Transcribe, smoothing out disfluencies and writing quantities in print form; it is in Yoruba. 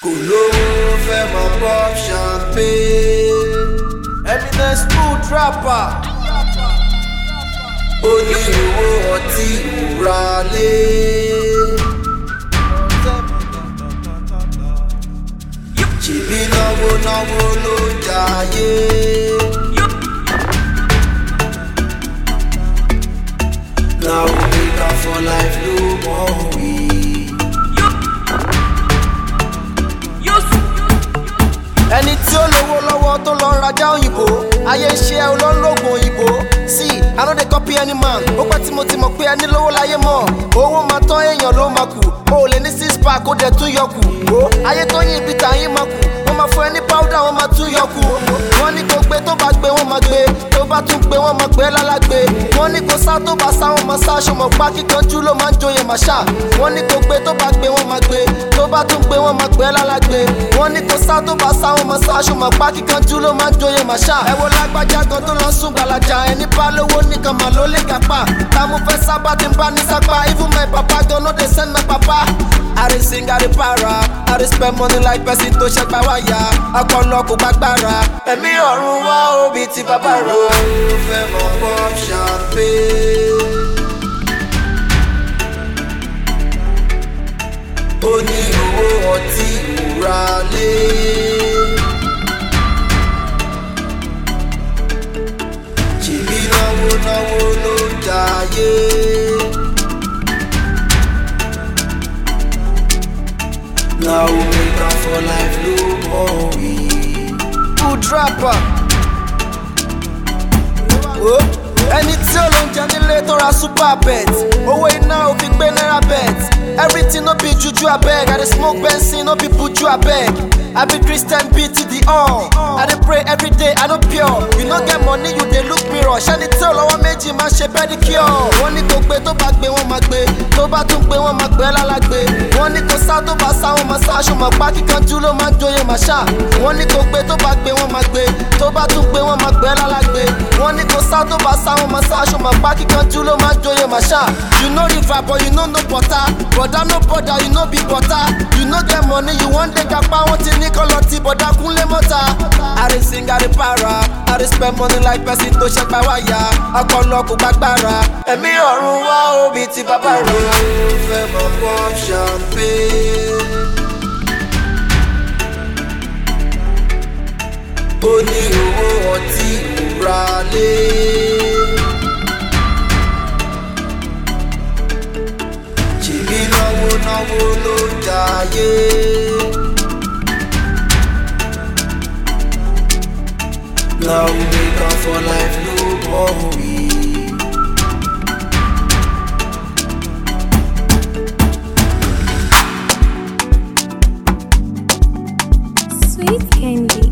Kolowo fẹ́ máa pop champagne. Eminence food rapper. Ó ní owó ọtí ìmúralé. Ṣèbí náwó ló ń jayé. Now we make up for life, no more we. Ẹni tí ó lówó lọ́wọ́ tó lọ rajà òyìnbó, ayé ń ṣe olólógún òyìnbó. See, I no dey copy any man. Ó pẹ́ tí mo ti mọ̀ pé ẹni lówó láyé mọ̀. Owó máa tán èèyàn ló máa kù. O lè ní six pack ó dẹ̀ tún yọ kù. Ayé tó yin ibi tàyín máa kù. Wọ́n máa fún ẹ ní powder wọ́n máa tún yọ kù. Wọ́n ní kó gbé tó bá gbé wọ́n máa gbé. Tó bá tún gbé wọ́n máa gbé lálágbé. Wọ́n ní kó sá tó bá sá wọ́n máa sá. Ṣọmọ pa kíkanjú ló máa ń joyè màṣá. Wọ́n ní kó gbé tó bá gbé wọ́n máa gbé. Tó bá tún gbé wọ́n máa gbé lálágbé. Wọ́n ní kó sá tó bá sá wọ́n máa sá. Ṣọmọ pa kíkanjú ló máa ń joyè màṣá. Ẹ wo lágbájá gan tó lọ sùn gbàlàjà. Ẹni bá lówó nìkan mà ló lè kápá. Táàmù fẹ́ sábà tí ń bá ní sápá. Even my papa gan no dey send my papa. I dey sing, I dey para. I dey spend money like person tó ṣe gbà wáyà. Ọpọlọ kò gbàgbára. Ẹ̀mí ọ̀run wá òbí ti bàbá rà. Ó fẹ́ mọ pop champagne. Ó ní owó ọtí ìmúralé. Ṣèbí náwó ló ń jayé. Now we make up for life, no more we. Food rapper. Ẹni tí ó ló ń jẹ nílé tó ra super bet. Owó iná ò fi gbé náírà bet. Everything no be juju abeg. I dey smoke Benson, no be buju abeg. I be Christian B to the all. I dey pray every day, I no pure. You no get money, you dey look mirror. Ṣẹ́ni tí ò lọ́wọ́ méjì máa ṣe pedicure. Wọ́n ní kó gbé tó bá gbé wọ́n máa gbé. Tó bá tún gbé wọ́n máa gbé lálágbé. Wọ́n ní kó sá tó bá sá wọ́n máa sá. Ṣùgbọ́n pa kíkanjú ló máa ń joyè màṣá. Wọ́n ní kó gbé tó bá gbé wọ́n máa gbé. Tó bá tún gbé wọ́n máa gbé lálágbé. Wọ́n ní kó sá tó bá sá wọ́n máa sá. Ṣùgbọ́n pa kíkanjú ló máa ń joyè màṣá. You know river but you no know butter. Brother no border, you no be butter. You no get money, you wan dey gapa. Wọ́n ti ní kọ́lọ́ tí bọ̀dá kúnlé mọ́ta. I dey sing, I dey para. I dey spend money like person tó ṣe gbà wáyà. Ọpọlọ kò gbàgbára. Ẹ̀mí ọ̀run wá òbí ti bàbá rẹ̀. Ó fẹ́ mọ pop champagne. Ó ní owó ọtí ìmúralé. Ṣèbí náwó ló ń jayé. Now we make up for life, no more we. Sweet candy.